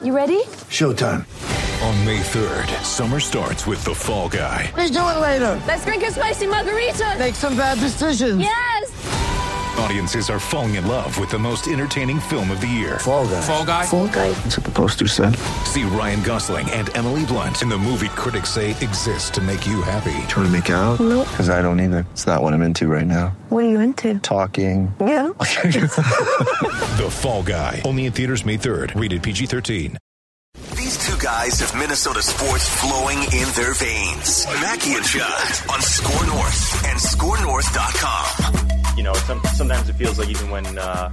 You ready? Showtime. On May 3rd, summer starts with The Fall Guy. Let's do it later. Let's drink a spicy margarita. Make some bad decisions. Yes. Audiences are falling in love with the most entertaining film of the year. Fall Guy. Fall Guy? Fall Guy. That's what the poster said. See Ryan Gosling and Emily Blunt in the movie critics say exists to make you happy. Trying to make it out? Nope. Because I don't either. It's not what I'm into right now. What are you into? Talking. Yeah. The Fall Guy. Only in theaters May 3rd. Rated PG-13. These two guys have Minnesota sports flowing in their veins. Mackie and Judd on Score North and ScoreNorth.com. You know, sometimes it feels like even when,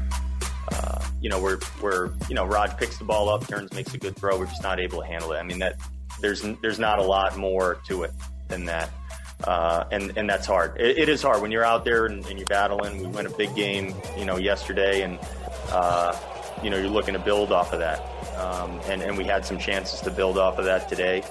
Rod picks the ball up, turns, makes a good throw, we're just not able to handle it. I mean, that there's not a lot more to it than that. And that's hard. It is hard when you're out there and you're battling. We won a big game, yesterday, and, you're looking to build off of that. And we had some chances to build off of that today.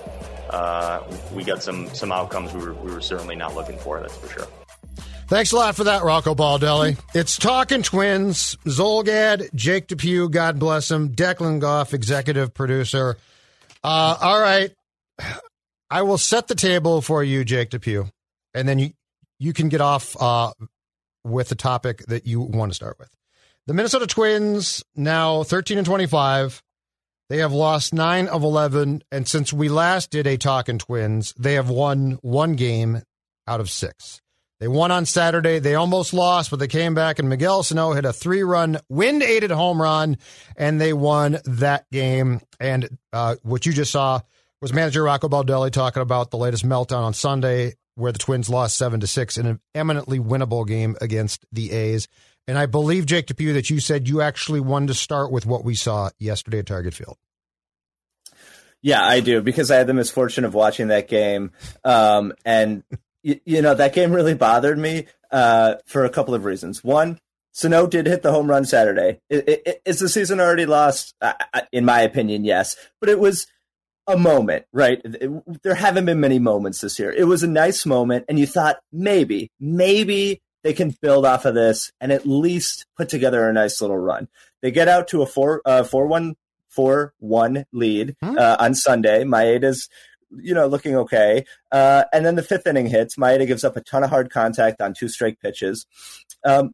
We got some outcomes we were certainly not looking for, that's for sure. Thanks a lot for that, Rocco Baldelli. It's Talking Twins. Zolgad, Jake Depew, God bless him, Declan Goff, executive producer. All right. I will set the table for you, Jake Depew, and then you can get off with the topic that you want to start with. The Minnesota Twins, now 13-25. They have lost 9 of 11, and since we last did a Talking Twins, they have won 1 game out of 6. They won on Saturday. They almost lost, but they came back, and Miguel Sano hit a 3-run, wind-aided home run, and they won that game. And what you just saw was manager Rocco Baldelli talking about the latest meltdown on Sunday, where the Twins lost 7-6 in an eminently winnable game against the A's. And I believe, Jake Depew, that you said you actually wanted to start with what we saw yesterday at Target Field. Yeah, I do, because I had the misfortune of watching that game, and that game really bothered me for a couple of reasons. One, Sano did hit the home run Saturday. Is the season already lost? In my opinion, yes. But it was a moment, right? There haven't been many moments this year. It was a nice moment, and you thought maybe they can build off of this and at least put together a nice little run. They get out to a 4-1 lead on Sunday. Maeda's looking okay. And then the 5th inning hits. Maeda gives up a ton of hard contact on 2 strike pitches. And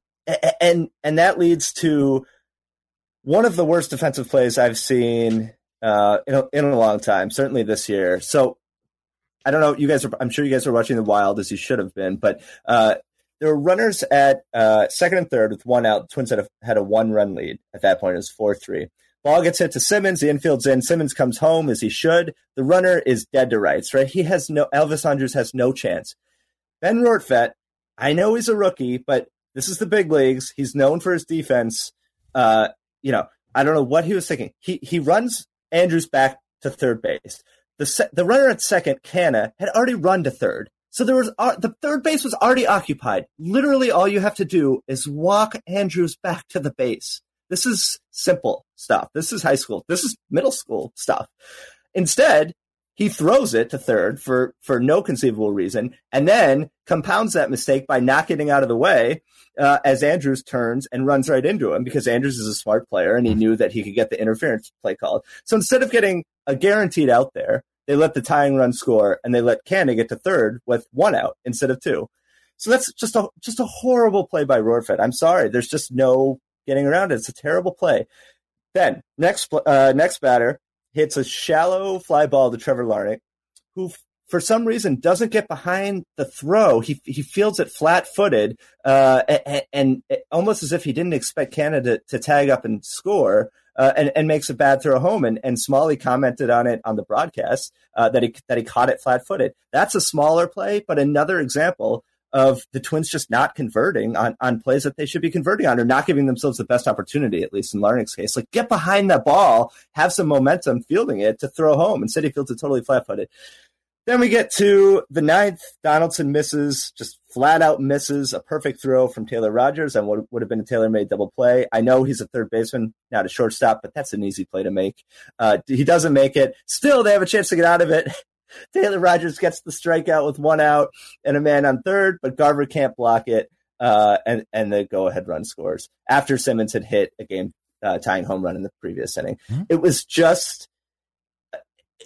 that leads to one of the worst defensive plays I've seen in a long time, certainly this year. So I don't know, I'm sure you guys are watching the Wild, as you should have been, but there were runners at second and third with 1 out. The Twins had a 1-run lead. At that point, it was 4-3. Ball gets hit to Simmons. The infield's in. Simmons comes home as he should. The runner is dead to rights, right? Elvis Andrus has no chance. Ben Rortvedt, I know he's a rookie, but this is the big leagues. He's known for his defense. I don't know what he was thinking. He runs Andrus back to third base. The runner at second, Canna, had already run to third. So the third base was already occupied. Literally all you have to do is walk Andrus back to the base. This is simple stuff. This is high school. This is middle school stuff. Instead, he throws it to third for no conceivable reason, and then compounds that mistake by not getting out of the way as Andrus turns and runs right into him, because Andrus is a smart player and he knew that he could get the interference play called. So instead of getting a guaranteed out there, they let the tying run score, and they let Canna get to third with 1 out instead of 2. So that's just a horrible play by Rortvedt. I'm sorry. There's just no getting around it. It's a terrible play. Then next batter hits a shallow fly ball to Trevor Larnach, who for some reason doesn't get behind the throw. He fields it flat-footed, and almost as if he didn't expect Canada to tag up and score, and makes a bad throw home. And Smalley commented on it on the broadcast that he caught it flat-footed. That's a smaller play, but another example of the Twins just not converting on plays that they should be converting on, or not giving themselves the best opportunity, at least in Larnach's case. Like, get behind that ball, have some momentum fielding it to throw home. Instead, he fields it totally flat-footed. Then we get to the 9th. Donaldson misses, just flat-out misses a perfect throw from Taylor Rogers and what would have been a tailor-made double play. I know he's a third baseman, not a shortstop, but that's an easy play to make. He doesn't make it. Still, they have a chance to get out of it. Taylor Rogers gets the strikeout with 1 out and a man on third, but Garver can't block it, and the go-ahead run scores after Simmons had hit a game-tying home run in the previous inning. Mm-hmm. It was just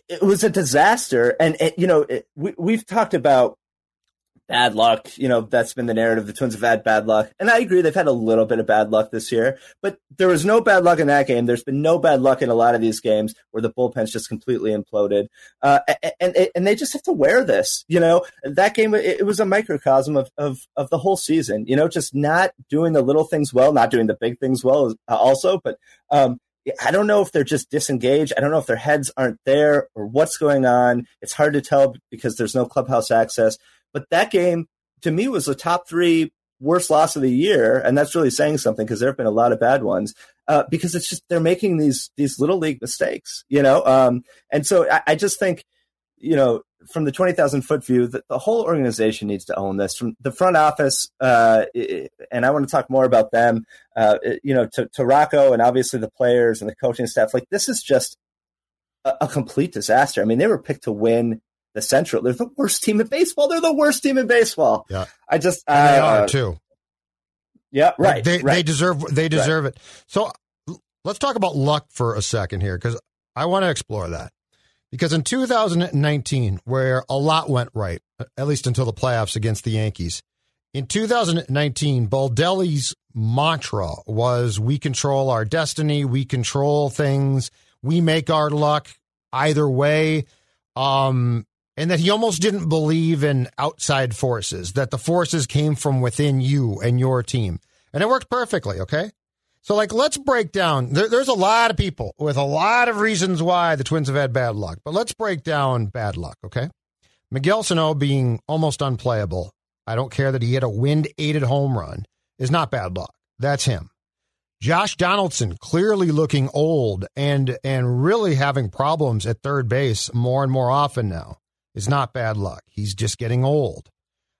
it was a disaster. And we've talked about bad luck. That's been the narrative. The Twins have had bad luck. And I agree they've had a little bit of bad luck this year. But there was no bad luck in that game. There's been no bad luck in a lot of these games where the bullpen's just completely imploded. And they just have to wear this. That game, it was a microcosm of the whole season. Just not doing the little things well, not doing the big things well also. But I don't know if they're just disengaged. I don't know if their heads aren't there or what's going on. It's hard to tell because there's no clubhouse access. But that game, to me, was the top 3 worst loss of the year. And that's really saying something because there have been a lot of bad ones because it's just they're making these little league mistakes, And so I just think, from the 20,000-foot view, that the whole organization needs to own this. From the front office, and I want to talk more about them, to Rocco and obviously the players and the coaching staff. Like, this is just a complete disaster. I mean, they were picked to win the Central. They're the worst team in baseball. They're the worst team in baseball. Yeah, they are too. Yeah, right. They deserve it. So let's talk about luck for a second here because I want to explore that. Because in 2019, where a lot went right, at least until the playoffs against the Yankees, in 2019, Baldelli's mantra was we control our destiny, we control things, we make our luck either way. And that he almost didn't believe in outside forces, that the forces came from within you and your team. And it worked perfectly, okay? So, let's break down. There's a lot of people with a lot of reasons why the Twins have had bad luck. But let's break down bad luck, okay? Miguel Sano being almost unplayable. I don't care that he hit a wind-aided home run is not bad luck. That's him. Josh Donaldson clearly looking old and really having problems at third base more and more often now is not bad luck. He's just getting old.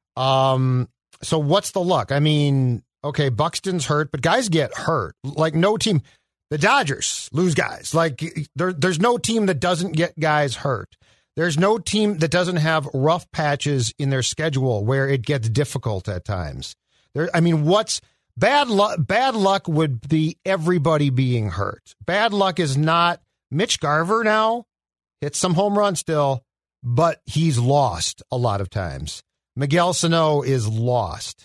So what's the luck? I mean, okay, Buxton's hurt, but guys get hurt. No team. The Dodgers lose guys. There's no team that doesn't get guys hurt. There's no team that doesn't have rough patches in their schedule where it gets difficult at times. What's bad luck? Bad luck would be everybody being hurt. Bad luck is not Mitch Garver now. Hits some home runs still, but he's lost a lot of times. Miguel Sano is lost.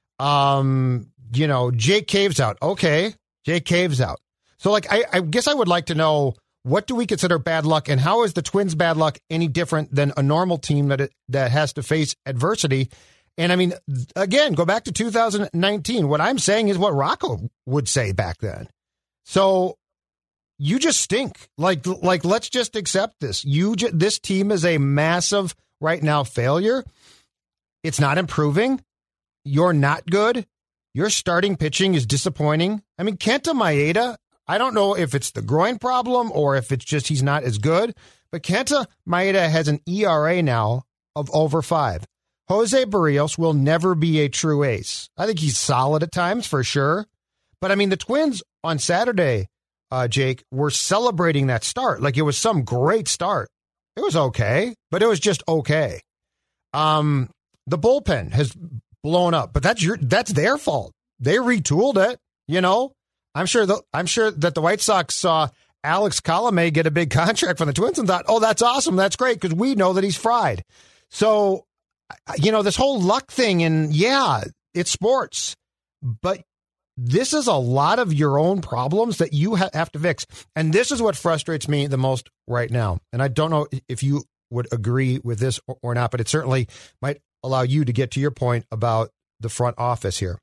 Jake Cave's out. Okay, Jake Cave's out. So, I guess I would like to know, what do we consider bad luck, and how is the Twins' bad luck any different than a normal team that has to face adversity? And, again, go back to 2019. What I'm saying is what Rocco would say back then. So, you just stink. Let's just accept this. This team is a massive, right now, failure. It's not improving. You're not good. Your starting pitching is disappointing. Kenta Maeda, I don't know if it's the groin problem or if it's just he's not as good, but Kenta Maeda has an ERA now of over 5. Jose Barrios will never be a true ace. I think he's solid at times for sure. But the Twins on Saturday, Jake, were celebrating that start. It was some great start. It was okay, but it was just okay. The bullpen has blown up, but that's their fault. They retooled it, I'm sure that the White Sox saw Alex Colomé get a big contract from the Twins and thought, oh, that's awesome. That's great because we know that he's fried. So, this whole luck thing, and yeah, it's sports, but this is a lot of your own problems that you have to fix. And this is what frustrates me the most right now. And I don't know if you would agree with this or not, but it certainly might allow you to get to your point about the front office here.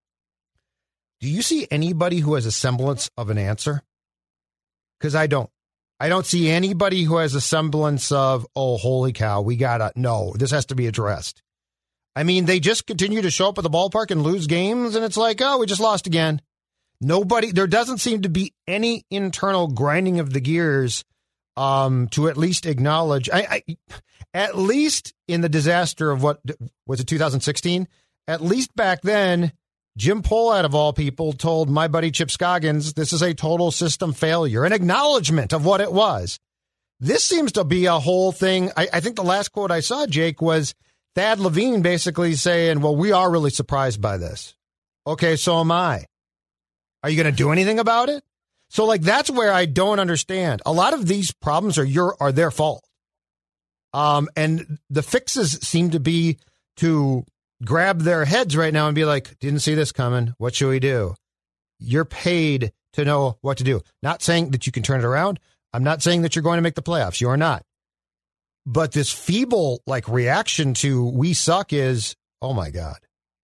Do you see anybody who has a semblance of an answer? Because I don't. I don't see anybody who has a semblance of, oh, holy cow, this has to be addressed. They just continue to show up at the ballpark and lose games, and it's like, oh, we just lost again. There doesn't seem to be any internal grinding of the gears to at least acknowledge, at least in the disaster of what was it, 2016? At least back then, Jim Pohlad, of all people, told my buddy Chip Scoggins, this is a total system failure, an acknowledgement of what it was. This seems to be a whole thing. I think the last quote I saw, Jake, was Thad Levine basically saying, well, we are really surprised by this. Okay, so am I. Are you going to do anything about it? So, that's where I don't understand. A lot of these problems are their fault. And the fixes seem to be to grab their heads right now and be like, didn't see this coming. What should we do? You're paid to know what to do. Not saying that you can turn it around. I'm not saying that you're going to make the playoffs. You are not. But this feeble reaction to we suck is, oh my God.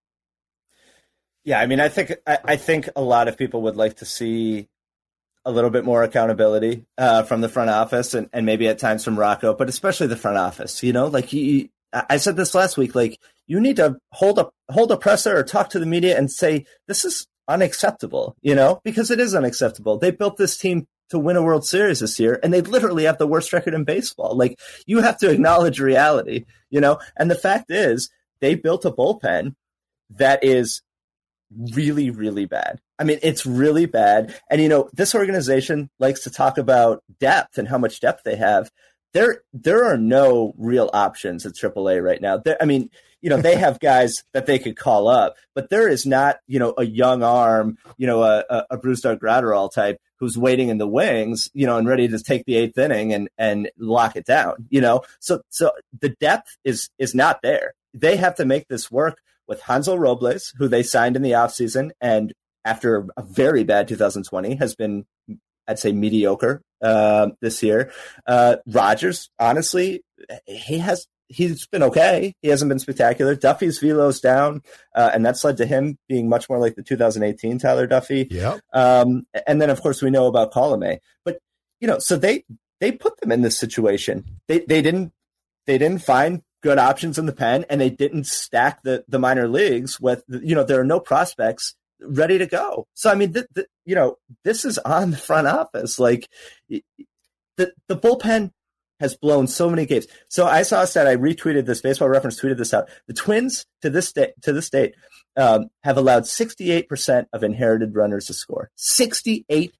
Yeah, I mean, I think a lot of people would like to see a little bit more accountability from the front office and maybe at times from Rocco, but especially the front office. I said this last week. You need to hold a presser or talk to the media and say this is unacceptable. Because it is unacceptable. They built this team to win a World Series this year, and they literally have the worst record in baseball. You have to acknowledge reality. And the fact is, they built a bullpen that is really, really bad. I mean, it's really bad. And, this organization likes to talk about depth and how much depth they have. There are no real options at AAA right now. They have guys that they could call up, but there is not, a young arm, a Brusdar Graterol type who's waiting in the wings, and ready to take the 8th inning and lock it down, So the depth is not there. They have to make this work with Hansel Robles, who they signed in the offseason, and after a very bad 2020 has been, I'd say, mediocre this year. Rogers, honestly, he's been okay. He hasn't been spectacular. Duffy's velo's down, and that's led to him being much more like the 2018 Tyler Duffy. Yep. And then, of course, we know about Colomé. But, so they put them in this situation. They didn't find good options in the pen, and they didn't stack the minor leagues with, there are no prospects ready to go. So, I mean, this is on the front office. The bullpen has blown so many games. So I saw a stat, I retweeted this, Baseball Reference tweeted this out. The Twins to this date have allowed 68% of inherited runners to score. 68%.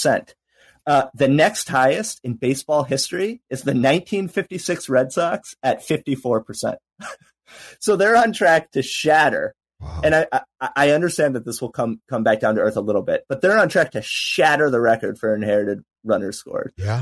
The next highest in baseball history is the 1956 Red Sox at 54%. So they're on track to shatter. Wow. And I understand that this will come back down to earth a little bit, but they're on track to shatter the record for inherited runners scored. Yeah.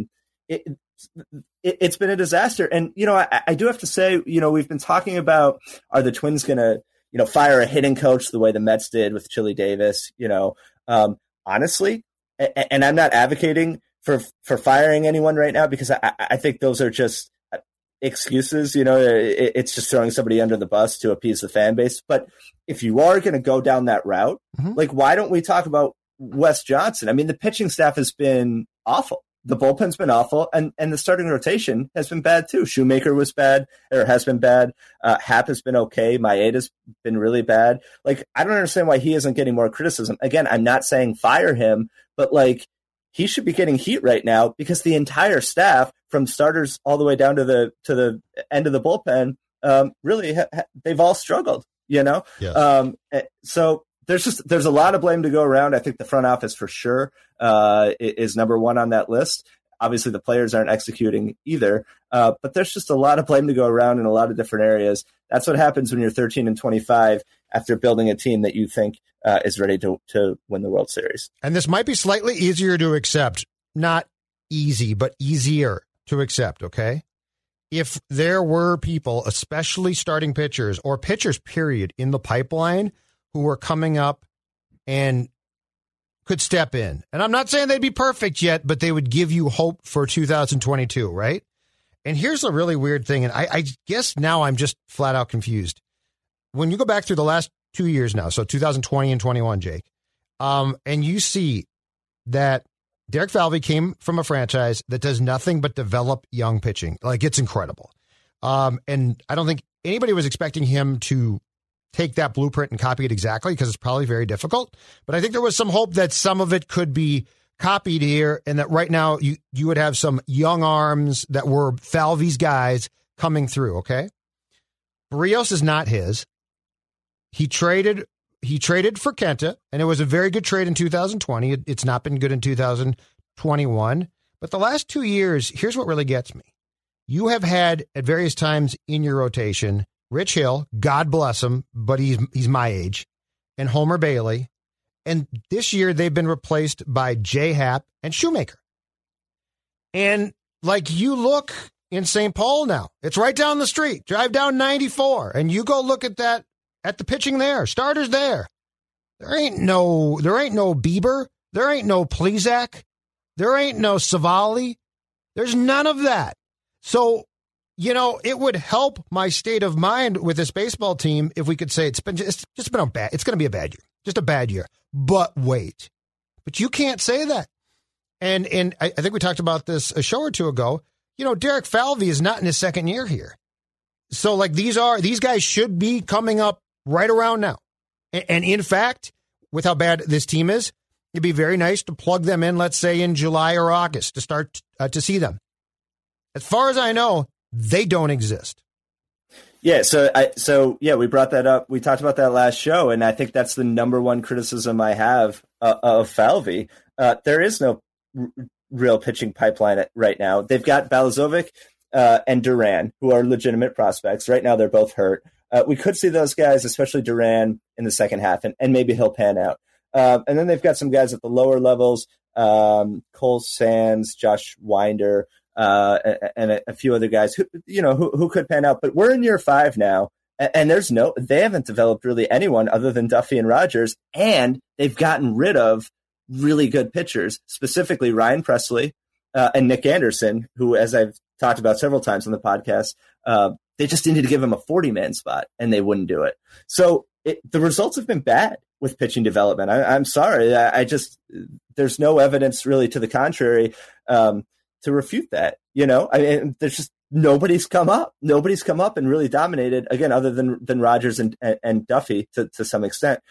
It's been a disaster. And, I do have to say, we've been talking about, are the Twins going to, fire a hitting coach the way the Mets did with Chili Davis? Honestly, and I'm not advocating for firing anyone right now, because I think those are just excuses. It's just throwing somebody under the bus to appease the fan base. But if you are going to go down that route, why don't we talk about Wes Johnson? I mean, the pitching staff has been awful. The bullpen's been awful, and the starting rotation has been bad too. Shoemaker was bad, or has been bad. Happ has been okay. Maeda's been really bad. I don't understand why he isn't getting more criticism. Again, I'm not saying fire him, but he should be getting heat right now, because the entire staff, from starters all the way down to the end of the bullpen, really they've all struggled. Yes. So there's a lot of blame to go around. I think the front office for sure is number one on that list. Obviously, the players aren't executing either, but there's just a lot of blame to go around in a lot of different areas. That's what happens when you're 13-25 after building a team that you think is ready to win the World Series. And this might be slightly easier to accept. Not easy, but easier to accept, okay? If there were people, especially starting pitchers or pitchers, period, in the pipeline who were coming up and could step in. And I'm not saying they'd be perfect yet, but they would give you hope for 2022, right? And here's a really weird thing, and I guess now I'm just flat out confused. When you go back through the last 2 years now, so 2020 and 21, Jake, and you see that Derek Falvey came from a franchise that does nothing but develop young pitching. It's incredible. And I don't think anybody was expecting him to take that blueprint and copy it exactly, because it's probably very difficult. But I think there was some hope that some of it could be copied here, and that right now you would have some young arms that were Falvey's guys coming through, okay? Barrios is not his. He traded for Kenta, and it was a very good trade in 2020. It's not been good in 2021. But the last 2 years, here's what really gets me. You have had, at various times in your rotation, Rich Hill, God bless him, but he's my age, and Homer Bailey. And this year they've been replaced by J. Happ and Shoemaker. And you look in St. Paul now. It's right down the street. Drive down 94, and you go look at that, at the pitching there. Starters there. There ain't no Bieber. There ain't no Plesac. There ain't no Savali. There's none of that. So, it would help my state of mind with this baseball team if we could say it's going to be a bad year. Just a bad year. But wait. But you can't say that. And I think we talked about this a show or two ago. Derek Falvey is not in his second year here. So like these guys should be coming up right around now. And in fact, with how bad this team is, it'd be very nice to plug them in, let's say in July or August to start to see them. As far as I know, they don't exist. Yeah, so we brought that up. We talked about that last show, and I think that's the number one criticism I have of Falvey. There is no real pitching pipeline right now. They've got Balazovic and Duran, who are legitimate prospects. Right now, they're both hurt. We could see those guys, especially Duran, in the second half, and maybe he'll pan out. And then they've got some guys at the lower levels, Cole Sands, Josh Winder, and a few other guys who could pan out. But we're in year 5 now, and they haven't developed really anyone other than Duffy and Rogers, and they've gotten rid of really good pitchers, specifically Ryan Presley and Nick Anderson, who, as I've talked about several times on the podcast, they just needed to give him a 40-man spot, and they wouldn't do it. So the results have been bad with pitching development. I'm sorry. There's no evidence really to the contrary to refute that. There's just nobody's come up. Nobody's come up and really dominated, again, other than Rogers and Duffy to some extent.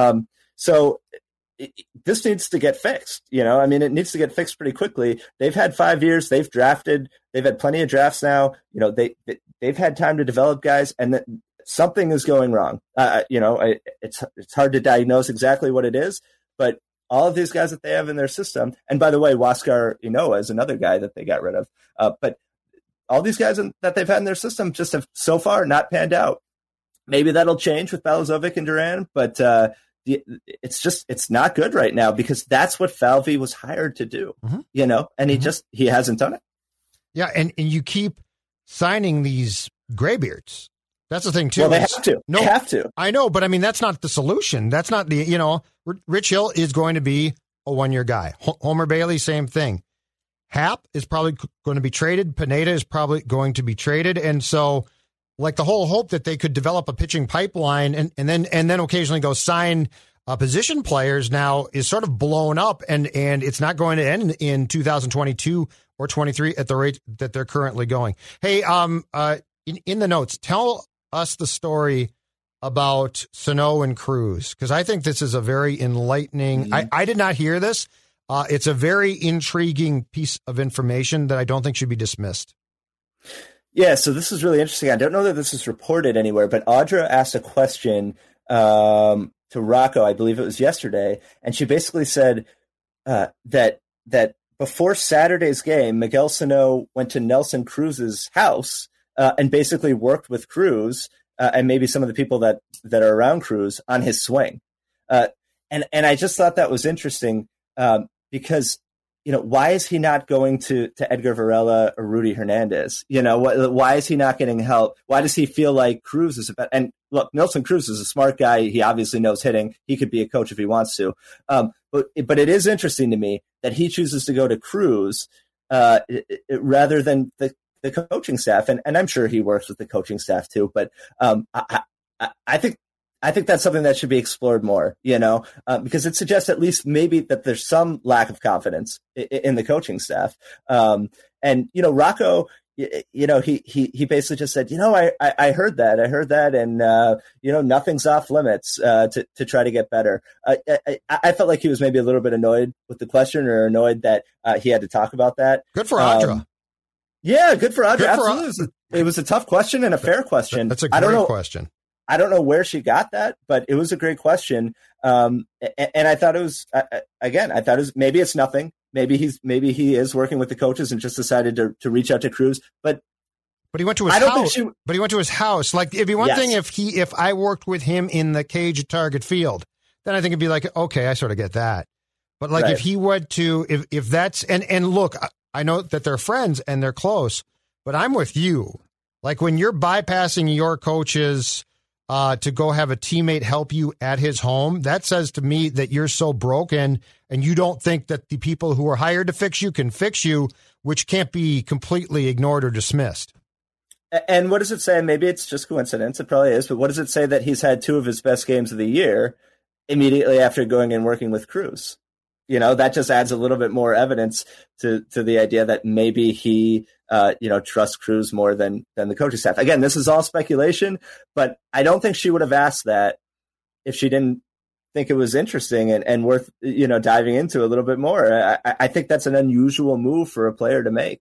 So this needs to get fixed. It needs to get fixed pretty quickly. They've had 5 years. They've drafted. They've had plenty of drafts now. They've had time to develop guys, and something is going wrong. It's hard to diagnose exactly what it is, but all of these guys that they have in their system, and by the way, Huascar Ynoa is another guy that they got rid of, but all these guys that they've had in their system just have so far not panned out. Maybe that'll change with Balazovic and Duran, but it's not good right now because that's what Falvey was hired to do, and he hasn't done it. Yeah. And you keep signing these graybeards. That's the thing too. Well, they have to. No, they have to. I know, but that's not the solution. That's not Rich Hill is going to be a 1-year guy. Homer Bailey, same thing. Happ is probably going to be traded. Pineda is probably going to be traded. And so like the whole hope that they could develop a pitching pipeline and then occasionally go sign position players now is sort of blown up and it's not going to end in 2022 or 23 at the rate that they're currently going. Hey, in the notes, tell us the story about Sano and Cruz, because I think this is a very enlightening. I did not hear this. It's a very intriguing piece of information that I don't think should be dismissed. Yeah, so this is really interesting. I don't know that this is reported anywhere, but Audra asked a question to Rocco, I believe it was yesterday, and she basically said that before Saturday's game, Miguel Sano went to Nelson Cruz's house and basically worked with Cruz and maybe some of the people that are around Cruz on his swing. And I just thought that was interesting because, why is he not going to Edgar Varela or Rudy Hernandez? Why is he not getting help? Why does he feel like Cruz is about? And look, Nelson Cruz is a smart guy. He obviously knows hitting. He could be a coach if he wants to. But it is interesting to me that he chooses to go to Cruz rather than the coaching staff, and I'm sure he works with the coaching staff too. But I think that's something that should be explored more, because it suggests at least maybe that there's some lack of confidence in the coaching staff. And Rocco, he basically just said, I heard that, and nothing's off limits to try to get better. I felt like he was maybe a little bit annoyed with the question or annoyed that he had to talk about that. Good for Audra. Yeah, good for Audra. Absolutely. It was a tough question and a fair question. That's a great question. I don't know where she got that, but it was a great question. And I thought it was, maybe it's nothing. Maybe he is working with the coaches and just decided to reach out to Cruz. But he went to his house. But he went to his house. Like, it'd be one thing if I worked with him in the cage at Target Field, then I think it'd be like, okay, I sort of get that. But like if he went to, if that's, and look, I know that they're friends and they're close, But I'm with you. Like when you're bypassing your coaches to go have a teammate help you at his home, that says to me that you're so broken and you don't think that the people who are hired to fix you can fix you, which can't be completely ignored or dismissed. And what does it say? Maybe it's just coincidence. It probably is. But what does it say that he's had 2 of his best games of the year immediately after going and working with Cruz? You know, that just adds a little bit more evidence to the idea that maybe he, trusts Cruz more than the coaching staff. Again, this is all speculation, but I don't think she would have asked that if she didn't think it was interesting and worth, diving into a little bit more. I think that's an unusual move for a player to make,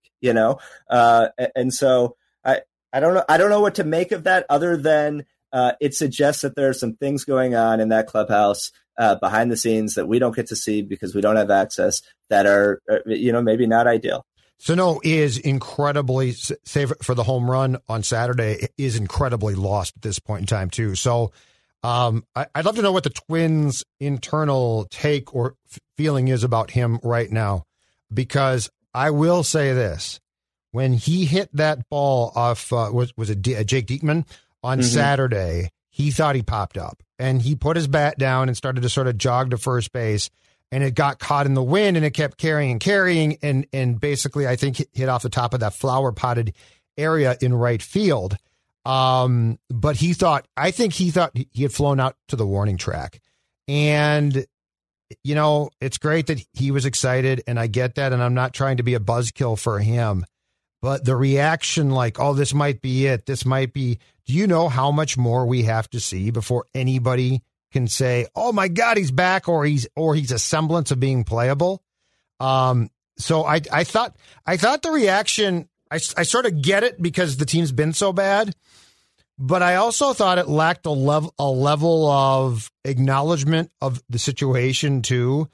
and so I don't know what to make of that other than it suggests that there are some things going on in that clubhouse behind the scenes that we don't get to see because we don't have access that are, maybe not ideal. Sano is incredibly, save for the home run on Saturday, is incredibly lost at this point in time, too. So I'd love to know what the Twins' internal take or feeling is about him right now, because I will say this. When he hit that ball off, was it Jake Diekman on Saturday, he thought he popped up. And he put his bat down and started to sort of jog to first base. And it got caught in the wind, and it kept carrying, and basically, I think, hit off the top of that flower-potted area in right field. But I think he thought he had flown out to the warning track. And, it's great that he was excited, and I get that, and I'm not trying to be a buzzkill for him. But the reaction like, oh, this might be it, this might be, do you know how much more we have to see before anybody can say, oh my God, he's back, or he's a semblance of being playable? So I thought the reaction, I sort of get it because the team's been so bad, but I also thought it lacked a level of acknowledgement of the situation too,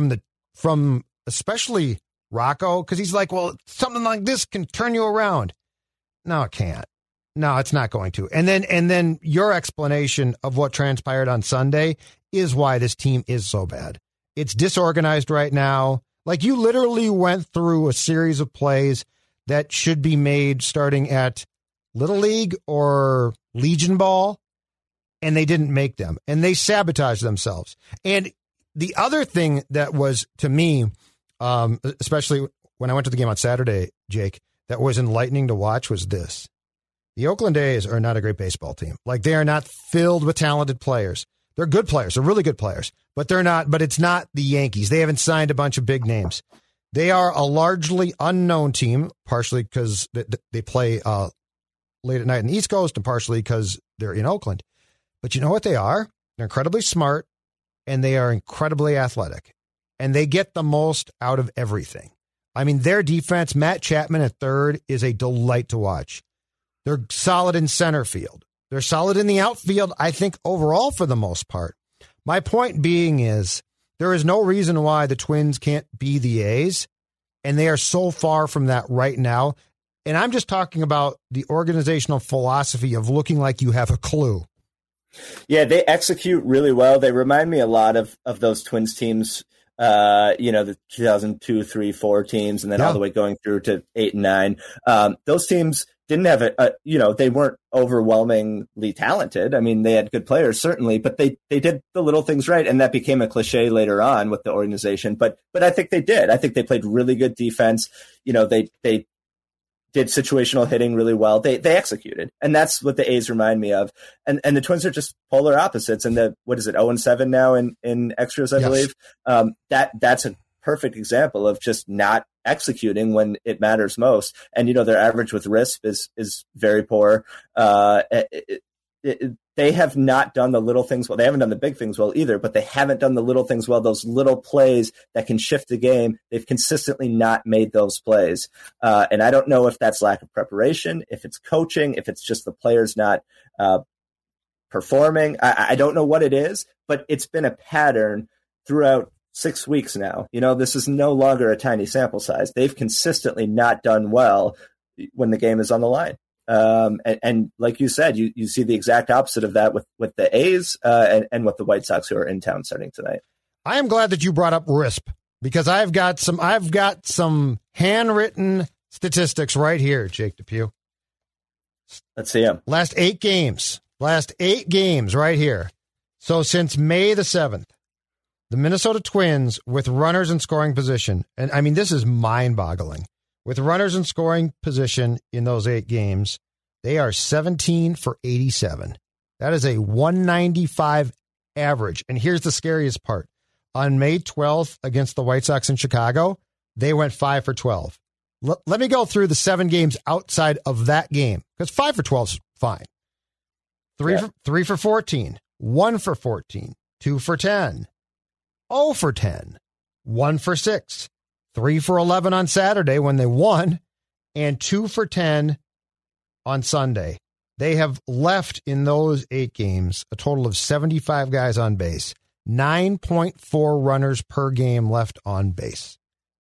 from especially Rocco, because he's like, well, something like this can turn you around. No, it can't. No, it's not going to. And then your explanation of what transpired on Sunday is why this team is so bad. It's disorganized right now. Like, you literally went through a series of plays that should be made starting at Little League or Legion Ball, and they didn't make them. And they sabotaged themselves. And the other thing that was, to me, especially when I went to the game on Saturday, Jake, that was enlightening to watch was this. The Oakland A's are not a great baseball team. Like, they are not filled with talented players. They're good players. They're really good players. But it's not the Yankees. They haven't signed a bunch of big names. They are a largely unknown team, partially because they play late at night on the East Coast and partially because they're in Oakland. But you know what they are? They're incredibly smart, and they are incredibly athletic. And they get the most out of everything. I mean, their defense, Matt Chapman at third, is a delight to watch. They're solid in center field. They're solid in the outfield, I think, overall for the most part. My point being is there is no reason why the Twins can't be the A's, and they are so far from that right now. And I'm just talking about the organizational philosophy of looking like you have a clue. Yeah, they execute really well. They remind me a lot of those Twins teams, the 2002, 3, 4 teams, and then all the way going through to 8 and 9. Those teams didn't have they weren't overwhelmingly talented. I mean, they had good players, certainly, but they did the little things right. And that became a cliche later on with the organization. But I think they did. I think they played really good defense. They did situational hitting really well. They executed. And that's what the A's remind me of. And the Twins are just polar opposites. And 0-7 now in extras, I believe. That's a perfect example of just not executing when it matters most. And, their average with RISP is very poor. They have not done the little things well. They haven't done the big things well either, but they haven't done the little things well. Those little plays that can shift the game, they've consistently not made those plays. And I don't know if that's lack of preparation, if it's coaching, if it's just the players not performing. I don't know what it is, but it's been a pattern throughout 6 weeks now. This is no longer a tiny sample size. They've consistently not done well when the game is on the line. And like you said, you see the exact opposite of that with the A's and with the White Sox, who are in town starting tonight. I am glad that you brought up RISP, because I've got some handwritten statistics right here, Jake Depew. Let's see them. Last 8 games right here. So since May the 7th, the Minnesota Twins with runners in scoring position, and I mean, this is mind-boggling. With runners in scoring position in those 8 games, they are 17 for 87. That is a 195 average. And here's the scariest part. On May 12th against the White Sox in Chicago, they went 5 for 12. Let me go through the 7 games outside of that game, because 5 for 12 is fine. 3 for 14, 1 for 14, 2 for 10, 0 for 10, 1 for 6, 3 for 11 on Saturday when they won, and 2 for 10 on Sunday. They have left in those 8 games a total of 75 guys on base, 9.4 runners per game left on base.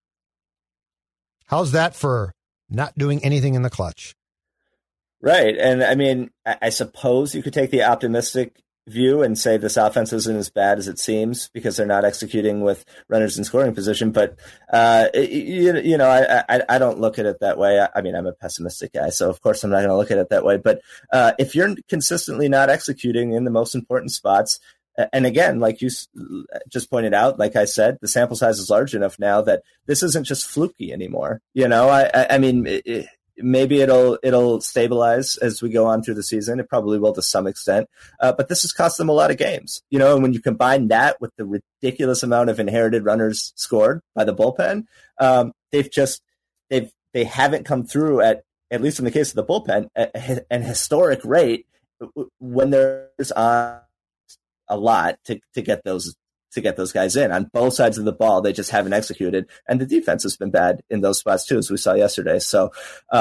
How's that for not doing anything in the clutch? Right. And I mean, I suppose you could take the optimistic view and say this offense isn't as bad as it seems because they're not executing with runners in scoring position. But, I don't look at it that way. I mean, I'm a pessimistic guy, so of course I'm not going to look at it that way. But if you're consistently not executing in the most important spots, and again, like you just pointed out, like I said, the sample size is large enough now that this isn't just fluky anymore. I mean, maybe it'll stabilize as we go on through the season. It probably will to some extent, but this has cost them a lot of games. And when you combine that with the ridiculous amount of inherited runners scored by the bullpen, they haven't come through at least in the case of the bullpen, an historic rate when there's a lot to get those guys in on both sides of the ball. They just haven't executed, and the defense has been bad in those spots too, as we saw yesterday. So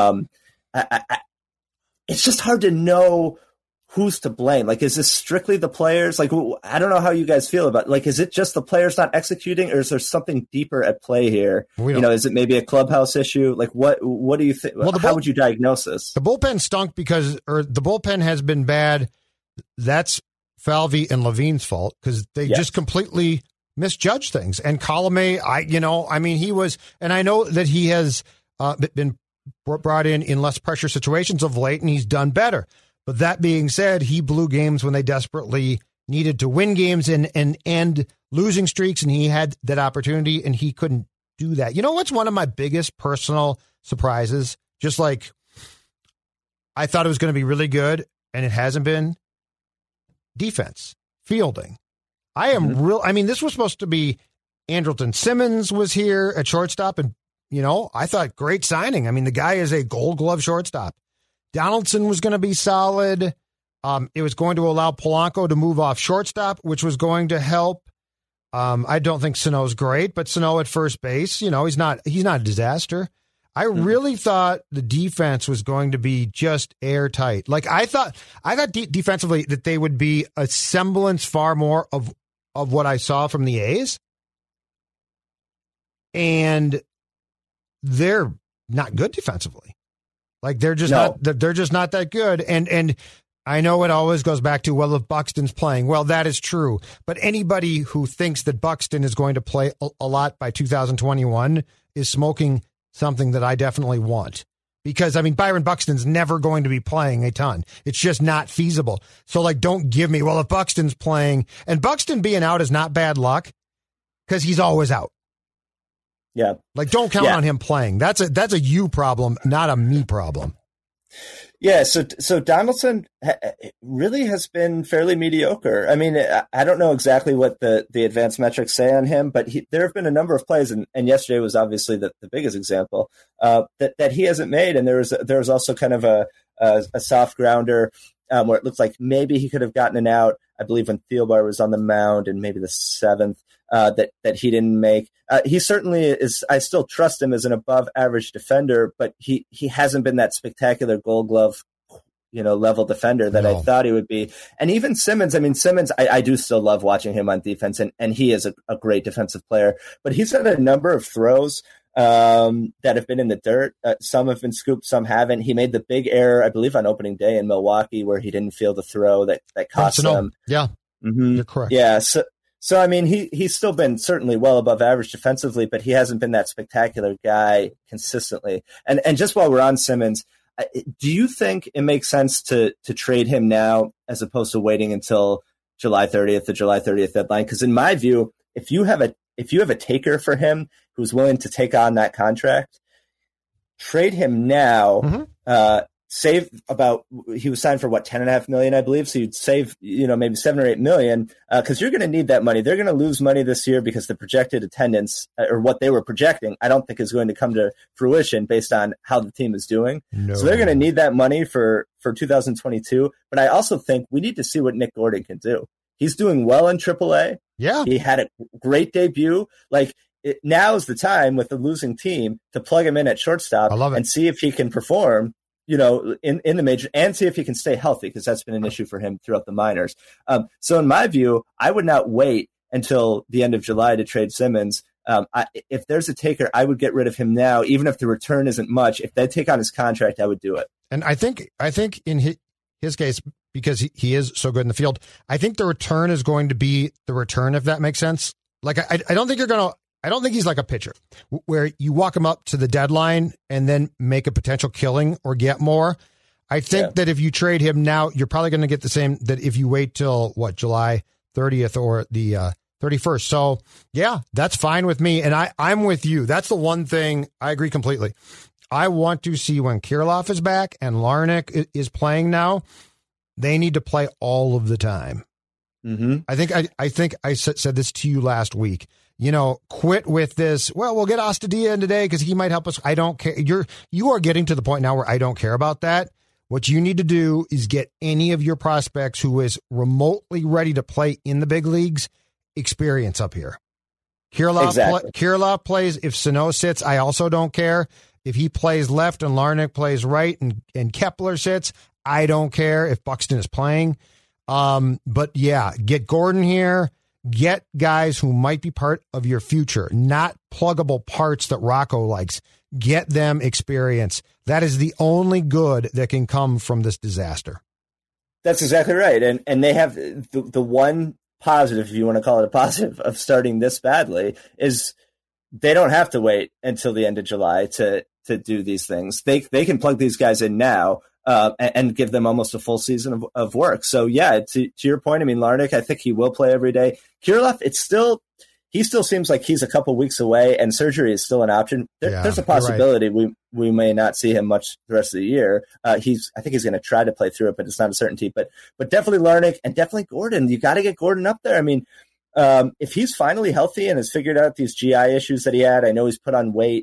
it's just hard to know who's to blame. Like, is this strictly the players? Like, I don't know how you guys feel about, like, is it just the players not executing, or is there something deeper at play here? Is it maybe a clubhouse issue? Like, what do you think? Well, how would you diagnose this? The bullpen stunk the bullpen has been bad. That's Falvey and Levine's fault because they just completely misjudged things. And Colomé, he was, and I know that he has been brought in less pressure situations of late, and he's done better. But that being said, he blew games when they desperately needed to win games and end losing streaks, and he had that opportunity, and he couldn't do that. You know what's one of my biggest personal surprises? Just like I thought it was going to be really good, and it hasn't been. Defense, fielding. This was supposed to be Andrelton Simmons was here at shortstop, and, I thought great signing. I mean, the guy is a Gold Glove shortstop. Donaldson was going to be solid. It was going to allow Polanco to move off shortstop, which was going to help. I don't think Sano's great, but Sano at first base, he's not a disaster. I really thought the defense was going to be just airtight. Like I thought defensively that they would be a semblance far more of what I saw from the A's. And they're not good defensively. Like they're just not that good. And I know it always goes back to, well, if Buxton's playing, well, that is true. But anybody who thinks that Buxton is going to play a lot by 2021 is smoking something that I definitely want, because Byron Buxton's never going to be playing a ton. It's just not feasible. So don't give me, well, if Buxton's playing, and Buxton being out is not bad luck because he's always out. Yeah. Don't count on him playing. That's a you problem, not a me problem. Yeah, so Donaldson really has been fairly mediocre. I mean, I don't know exactly what the advanced metrics say on him, but there have been a number of plays, and yesterday was obviously the biggest example that he hasn't made. And there was also kind of a soft grounder where it looked like maybe he could have gotten an out. I believe when Thielbar was on the mound in maybe the 7th. That he didn't make. He certainly is. I still trust him as an above average defender, but he hasn't been that spectacular Gold Glove, level defender that I thought he would be. And even Simmons, I do still love watching him on defense, and he is a great defensive player, but he's had a number of throws that have been in the dirt. Some have been scooped, some haven't. He made the big error, I believe, on opening day in Milwaukee where he didn't feel the throw that cost them. Yeah, You're correct. Yeah. So, I mean, he's still been certainly well above average defensively, but he hasn't been that spectacular guy consistently. And just while we're on Simmons, do you think it makes sense to trade him now as opposed to waiting until July 30th, the July 30th deadline? Because in my view, if you have a taker for him who's willing to take on that contract, trade him now. Save he was signed for $10.5 million, I believe. So you'd save, maybe $7 or $8 million, because you're going to need that money. They're going to lose money this year because the projected attendance, or what they were projecting, I don't think is going to come to fruition based on how the team is doing. No. So they're going to need that money for 2022. But I also think we need to see what Nick Gordon can do. He's doing well in AAA. Yeah. He had a great debut. Now is the time with the losing team to plug him in at shortstop and see if he can perform, in the major, and see if he can stay healthy, because that's been an issue for him throughout the minors. So in my view, I would not wait until the end of July to trade Simmons. If there's a taker, I would get rid of him now, even if the return isn't much. If they take on his contract, I would do it. And I think in his case, because he is so good in the field, I think the return is going to be the return, if that makes sense. I don't think he's like a pitcher where you walk him up to the deadline and then make a potential killing or get more. I think that if you trade him now, you're probably going to get the same that if you wait till July 30th or the 31st. So yeah, that's fine with me. And I'm with you. That's the one thing I agree completely. I want to see when Kirilloff is back and Larnach is playing now, they need to play all of the time. Mm-hmm. I think I said this to you last week. Quit with this. Well, we'll get Astudillo in today because he might help us. I don't care. You are getting to the point now where I don't care about that. What you need to do is get any of your prospects who is remotely ready to play in the big leagues experience up here. Kirilloff plays. If Sano sits, I also don't care. If he plays left and Larnach plays right and Kepler sits, I don't care if Buxton is playing. But yeah, get Gordon here. Get guys who might be part of your future, not pluggable parts that Rocco likes. Get them experience. That is the only good that can come from this disaster. That's exactly right. And they have the one positive, if you want to call it a positive, of starting this badly is they don't have to wait until the end of July to do these things. They can plug these guys in now. And give them almost a full season of work. So yeah, to your point, I mean, Larnach, I think he will play every day. Kirilloff, he still seems like he's a couple weeks away, and surgery is still an option. There's a possibility we may not see him much the rest of the year. I think he's going to try to play through it, but it's not a certainty. But definitely Larnach and definitely Gordon. You got to get Gordon up there. I mean, if he's finally healthy and has figured out these GI issues that he had, I know he's put on weight.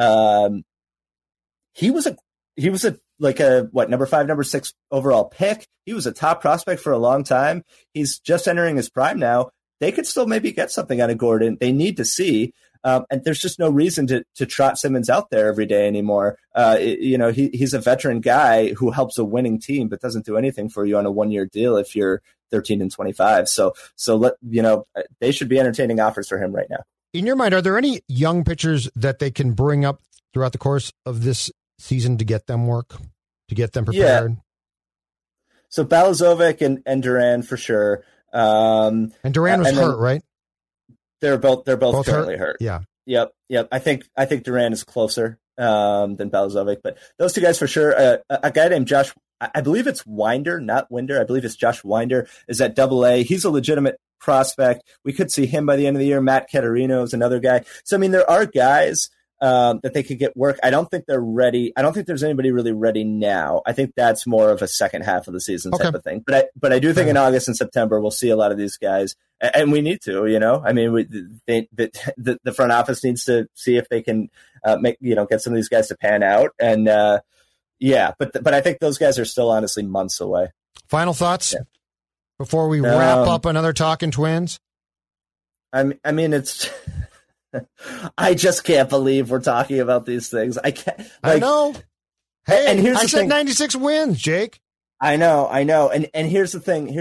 He was a number 5, number 6 overall pick. He was a top prospect for a long time. He's just entering his prime now. They could still maybe get something out of Gordon. They need to see. And there's just no reason to trot Simmons out there every day anymore. He's a veteran guy who helps a winning team, but doesn't do anything for you on a 1-year deal if you're 13-25. So they should be entertaining offers for him right now. In your mind, are there any young pitchers that they can bring up throughout the course of this season to get them work, to get them prepared? Yeah. So Balazovic and Duran for sure. And Duran was hurt, right? They're both currently hurt. Yeah. Yep. I think Duran is closer than Balazovic, but those two guys for sure. A guy named Josh, I believe it's Winder, not Winder. I believe it's Josh Winder, is at AA. He's a legitimate prospect. We could see him by the end of the year. Matt Caterino is another guy. So, I mean, there are guys that they could get work. I don't think they're ready. I don't think there's anybody really ready now. I think that's more of a second half of the season type of thing. But I do think in August and September we'll see a lot of these guys, and we need to. I mean, the front office needs to see if they can get some of these guys to pan out. And but I think those guys are still honestly months away. Final thoughts before we wrap up another Talking Twins. I mean, it's. I just can't believe we're talking about these things. I can't. I know. Hey, and here's I said thing. 96 wins, Jake. I know. And here's the thing.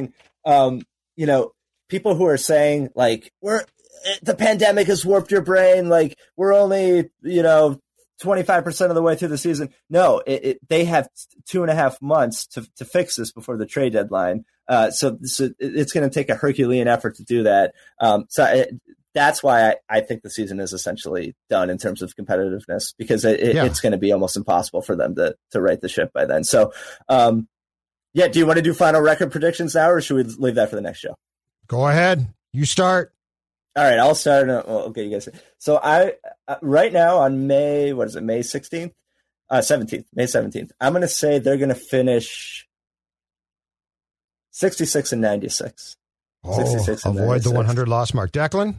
People who are saying the pandemic has warped your brain. Like we're only 25% of the way through the season. No, they have 2.5 months to fix this before the trade deadline. So it's going to take a Herculean effort to do that. That's why I think the season is essentially done in terms of competitiveness, because it's going to be almost impossible for them to right the ship by then. So, do you want to do final record predictions now, or should we leave that for the next show? Go ahead. You start. All right, I'll start. Okay, you guys. So right now on May 16th? 17th, May 17th. I'm going to say they're going to finish 66 and 96. 66 and avoid 96. the 100 loss mark. Declan?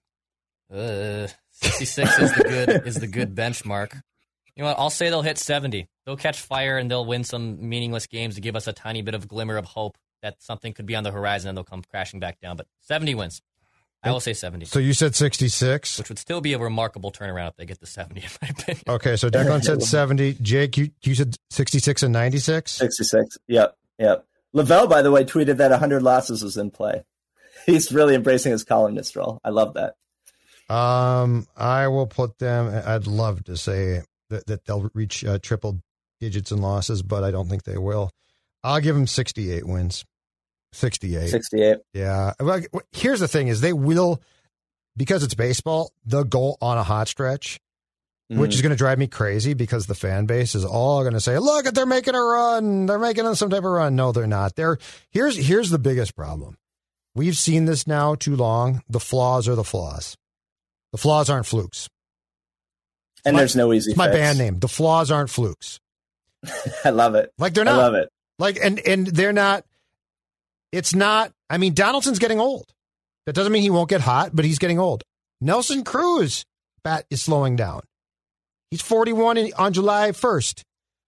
66 is the good benchmark. You know what? I'll say they'll hit 70. They'll catch fire and they'll win some meaningless games to give us a tiny bit of glimmer of hope that something could be on the horizon and they'll come crashing back down. But 70 wins. I will say 70. So you said 66? Which would still be a remarkable turnaround if they get to 70, in my opinion. Okay, so Declan said 70. Jake, you said 66 and 96? 66, yep. Lavelle, by the way, tweeted that 100 losses was in play. He's really embracing his columnist role. I love that. I will put them, I'd love to say that they'll reach triple digits in losses, but I don't think they will. I'll give them 68 wins. 68. Yeah. Well, here's the thing is they will, because it's baseball, they'll go on a hot stretch, which is going to drive me crazy because the fan base is all going to say, look, they're making a run. They're making some type of run. No, they're not. Here's the biggest problem. We've seen this now too long. The flaws are the flaws. The flaws aren't flukes. And there's no easy fix. It's my band name. The flaws aren't flukes. I love it. Like they're not. I love it. Like, and they're not. It's not. I mean, Donaldson's getting old. That doesn't mean he won't get hot, but he's getting old. Nelson Cruz bat is slowing down. He's 41 on July 1st.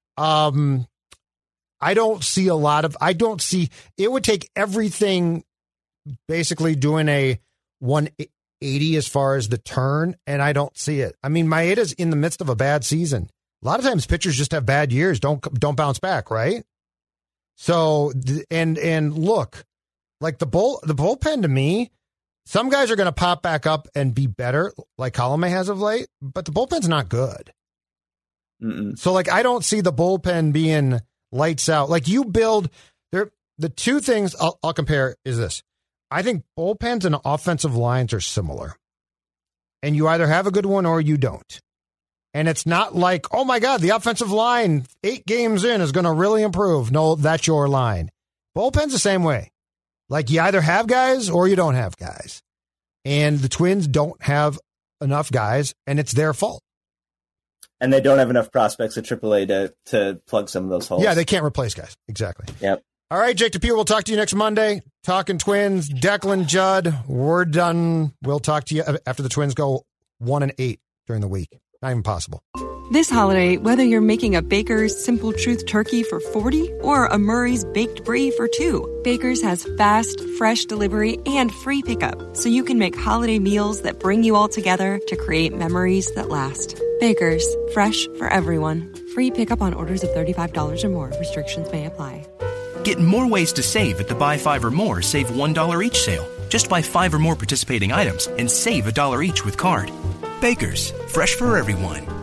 I don't see it would take everything basically doing a 180 as far as the turn, and I don't see it. I mean, Maeda's in the midst of a bad season. A lot of times pitchers just have bad years, don't bounce back, right? So, and look, like the bullpen to me, some guys are going to pop back up and be better, like Colome has of late, but the bullpen's not good. So, like, I don't see the bullpen being lights out. Like, you build the two things I'll compare is this. I think bullpens and offensive lines are similar. And you either have a good one or you don't. And it's not like, oh, my God, the offensive line 8 games in is going to really improve. No, that's your line. Bullpen's the same way. Like, you either have guys or you don't have guys. And the Twins don't have enough guys, and it's their fault. And they don't have enough prospects at AAA to plug some of those holes. Yeah, they can't replace guys. Exactly. Yep. All right, Jake DePew, we'll talk to you next Monday. Talking Twins, Declan Judd, we're done. We'll talk to you after the Twins go 1-8 during the week. Not even possible. This holiday, whether you're making a Baker's Simple Truth turkey for 40 or a Murray's Baked Brie for 2, Baker's has fast, fresh delivery and free pickup, so you can make holiday meals that bring you all together to create memories that last. Baker's, fresh for everyone. Free pickup on orders of $35 or more. Restrictions may apply. Get more ways to save at the Buy 5 or More Save $1 each sale. Just buy 5 or more participating items and save $1 each with card. Baker's, fresh for everyone.